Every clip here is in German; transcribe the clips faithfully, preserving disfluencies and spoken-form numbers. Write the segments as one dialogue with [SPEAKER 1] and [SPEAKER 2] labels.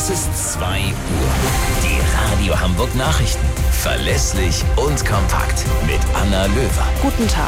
[SPEAKER 1] Es ist zwei Uhr. Die Radio Hamburg Nachrichten. Verlässlich und kompakt mit Anna Löwer.
[SPEAKER 2] Guten Tag.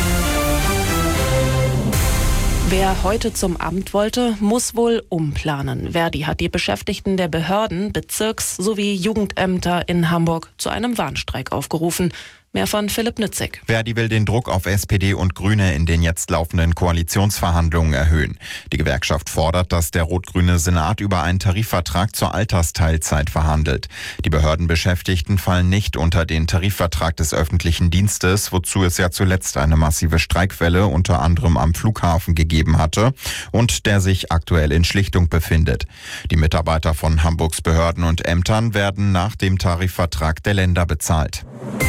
[SPEAKER 2] Wer heute zum Amt wollte, muss wohl umplanen. Verdi hat die Beschäftigten der Behörden, Bezirks- sowie Jugendämter in Hamburg zu einem Warnstreik aufgerufen. Mehr von Philipp Nützig.
[SPEAKER 3] Verdi will den Druck auf S P D und Grüne in den jetzt laufenden Koalitionsverhandlungen erhöhen. Die Gewerkschaft fordert, dass der rot-grüne Senat über einen Tarifvertrag zur Altersteilzeit verhandelt. Die Behördenbeschäftigten fallen nicht unter den Tarifvertrag des öffentlichen Dienstes, wozu es ja zuletzt eine massive Streikwelle unter anderem am Flughafen gegeben hatte und der sich aktuell in Schlichtung befindet. Die Mitarbeiter von Hamburgs Behörden und Ämtern werden nach dem Tarifvertrag der Länder bezahlt.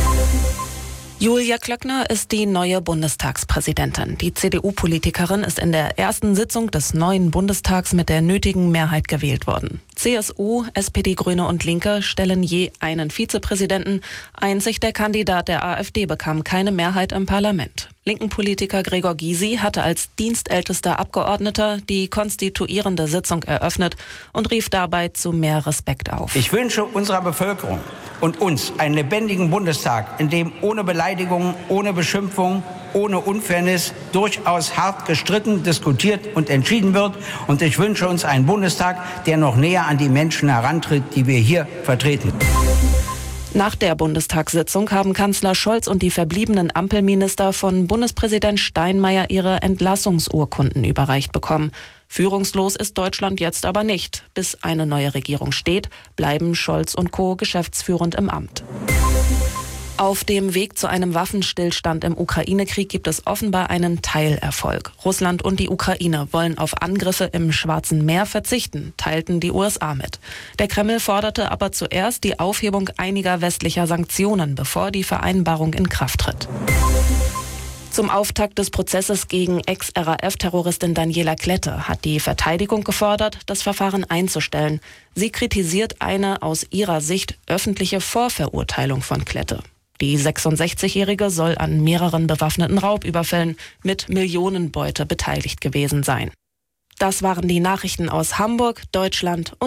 [SPEAKER 2] Julia Klöckner ist die neue Bundestagspräsidentin. Die C D U-Politikerin ist in der ersten Sitzung des neuen Bundestags mit der nötigen Mehrheit gewählt worden. C S U, S P D, Grüne und Linke stellen je einen Vizepräsidenten. Einzig der Kandidat der AfD bekam keine Mehrheit im Parlament. Linken Politiker Gregor Gysi hatte als dienstältester Abgeordneter die konstituierende Sitzung eröffnet und rief dabei zu mehr Respekt auf.
[SPEAKER 4] Ich wünsche unserer Bevölkerung und uns einen lebendigen Bundestag, in dem ohne Beleidigungen, ohne Beschimpfung, ohne Unfairness durchaus hart gestritten, diskutiert und entschieden wird. Und ich wünsche uns einen Bundestag, der noch näher an die Menschen herantritt, die wir hier vertreten.
[SPEAKER 2] Nach der Bundestagssitzung haben Kanzler Scholz und die verbliebenen Ampelminister von Bundespräsident Steinmeier ihre Entlassungsurkunden überreicht bekommen. Führungslos ist Deutschland jetzt aber nicht. Bis eine neue Regierung steht, bleiben Scholz und Co. geschäftsführend im Amt. Auf dem Weg zu einem Waffenstillstand im Ukraine-Krieg gibt es offenbar einen Teilerfolg. Russland und die Ukraine wollen auf Angriffe im Schwarzen Meer verzichten, teilten die U S A mit. Der Kreml forderte aber zuerst die Aufhebung einiger westlicher Sanktionen, bevor die Vereinbarung in Kraft tritt. Zum Auftakt des Prozesses gegen Ex-R A F-Terroristin Daniela Klette hat die Verteidigung gefordert, das Verfahren einzustellen. Sie kritisiert eine aus ihrer Sicht öffentliche Vorverurteilung von Klette. Die sechsundsechzigjährige soll an mehreren bewaffneten Raubüberfällen mit Millionenbeute beteiligt gewesen sein. Das waren die Nachrichten aus Hamburg, Deutschland und